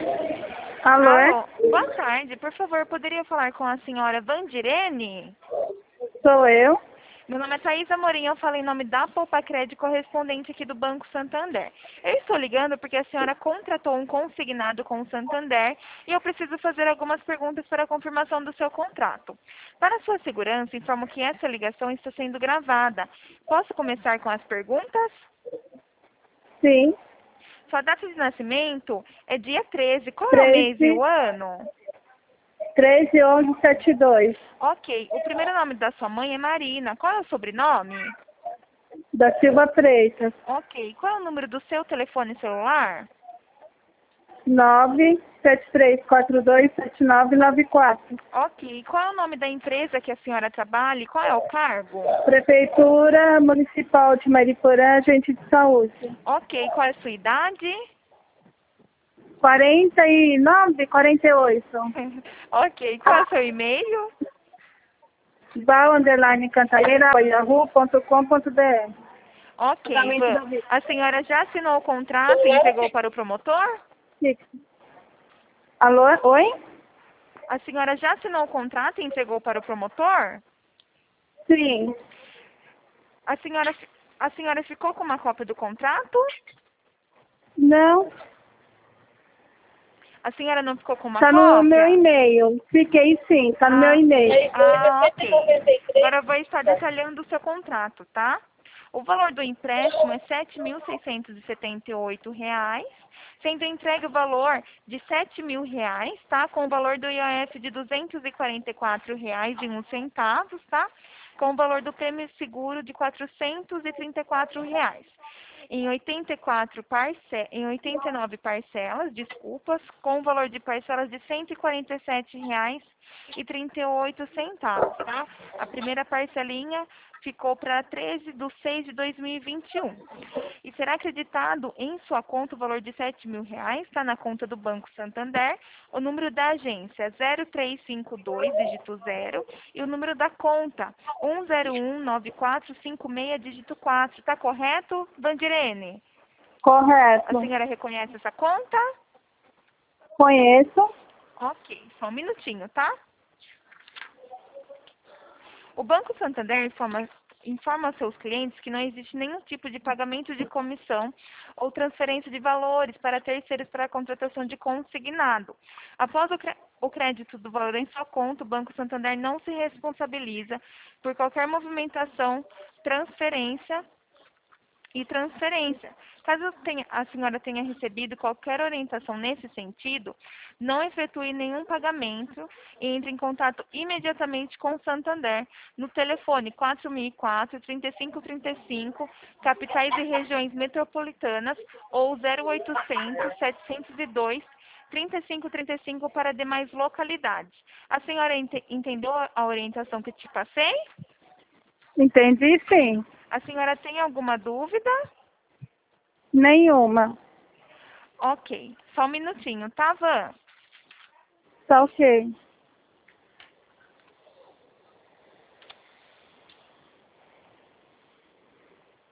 Alô? Alô, boa tarde. Por favor, poderia falar com a senhora Vandirene? Sou eu? Meu nome é Thaís Amorim, eu falo em nome da Poupa-Cred, correspondente aqui do Banco Santander. Eu estou ligando porque a senhora contratou um consignado com o Santander e eu preciso fazer algumas perguntas para a confirmação do seu contrato. Para sua segurança, informo que essa ligação está sendo gravada. Posso começar com as perguntas? Sim. Sua data de nascimento é dia 13. Qual é o mês e 13, o ano? 13/11/72. Ok. O primeiro nome da sua mãe é Marina. Qual é o sobrenome? Da Silva Freitas. Ok. Qual é o número do seu telefone celular? 973427994. Ok. Qual é o nome da empresa que a senhora trabalha e qual é o cargo? Prefeitura Municipal de Mariporã, agente de saúde. Ok. Qual é a sua idade? 49, 48. Ok. Qual é o seu e-mail? @cantareira@yahoo.com.br. Ok, Pagamento Ivan. da vida. A senhora já assinou o contrato e entregou para o promotor? Alô? Oi? A senhora já assinou o contrato e entregou para o promotor? Sim. A senhora, a senhora ficou com uma cópia do contrato? Não. A senhora não ficou com uma Tá no meu cópia? e-mail. Fiquei sim, tá no meu Ah, e-mail. ok. Agora eu vou estar detalhando o seu contrato, tá? O valor do empréstimo é R$ 7.678, sendo entregue o valor de R$ 7.000, tá? Com o valor do IOF de R$ 244,01, tá? Com o valor do prêmio seguro de R$ 434. Em 89 parcelas, desculpas, com o valor de parcelas de R$ 147,38, tá? A primeira parcelinha ficou para 13/6/2021. E será acreditado em sua conta o valor de R$ 7.000, está na conta do Banco Santander, o número da agência 0352, dígito 0, e o número da conta 1019456, dígito 4. Está correto, Vandirene? A Correto. senhora reconhece essa conta? Conheço. Ok, só um minutinho, tá? O Banco Santander informa aos seus clientes que não existe nenhum tipo de pagamento de comissão ou transferência de valores para terceiros para a contratação de consignado. Após o crédito do valor em sua conta, o Banco Santander não se responsabiliza por qualquer movimentação, transferência e transferência. Caso a senhora tenha recebido qualquer orientação nesse sentido, não efetue nenhum pagamento e entre em contato imediatamente com o Santander no telefone 4004-3535, capitais e regiões metropolitanas, ou 0800-702 3535 para demais localidades. A senhora entendeu a orientação que te passei? Entendi, sim. A senhora tem alguma dúvida? Nenhuma. Ok, só um minutinho, tá, Van? Tá ok.